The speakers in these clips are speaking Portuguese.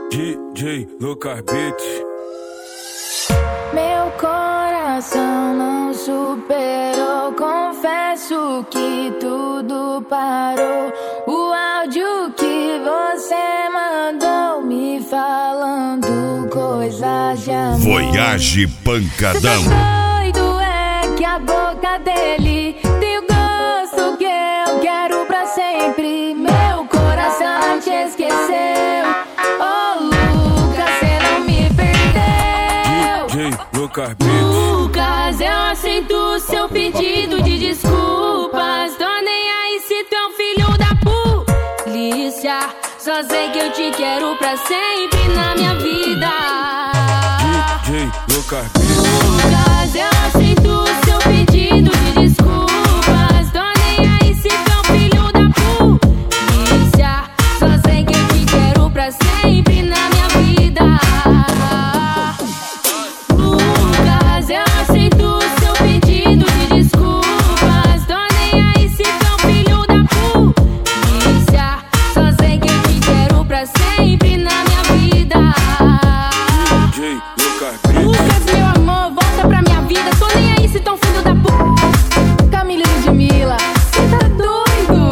DJ Lucas Beats. Meu coração não superou, confesso que tudo parou. O áudio que você mandou me falando coisas de amor. Voyage Pancadão. Cê tá doido, é que a boca dele tem o gosto que eu quero pra sempre. Meu coração te esqueceu. Oh Lucas, cê não me perdeu. DJ Lucas Beats. Lucas, eu aceito seu pedido de desculpas. Tô nem aí se tu é um filho da polícia. Só sei que eu te quero pra sempre na minha vida. DJ Lucas Beats. Lucas, eu aceito seu pedido de desculpas. Tô nem aí se tu é um filho da polícia. Só sei que eu te quero pra sempre na minha vida. Lucas, eu aceito seu pedido de desculpas. Tô nem aí se tu é um filho da polícia. Só sei que eu te quero pra sempre na minha vida. DJ Lucas Beats. Lucas, meu amor, volta pra minha vida. Tô nem aí se tão filho da Camila e Ludmilla, cê tá doido?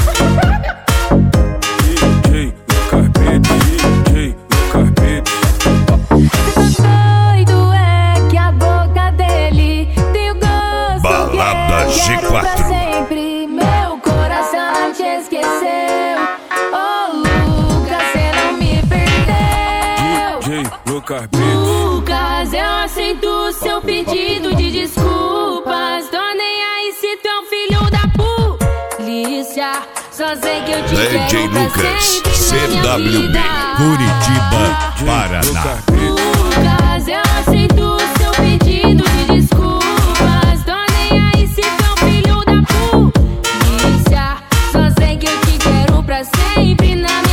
DJ Lucas Beats. DJ Lucas Beats. Cê tá doido, é que a boca dele tem o gosto Balada que eu quero pra G4. sempre. Meu coração te esqueceu. Oh Lucas, cê não me perdeu. DJ Lucas Beats. Lucas, eu aceito seu pedido de desculpas. Tô nem aí se tu é um filho da polícia. Só sei que eu te DJ quero pra Lucas, sempre na minha CWB, vida. Curitiba, Paraná. Lucas Beats. Lucas, eu aceito seu pedido de desculpas. Tô nem aí se tu é um filho da polícia. Só sei que eu te quero pra sempre na minha vida.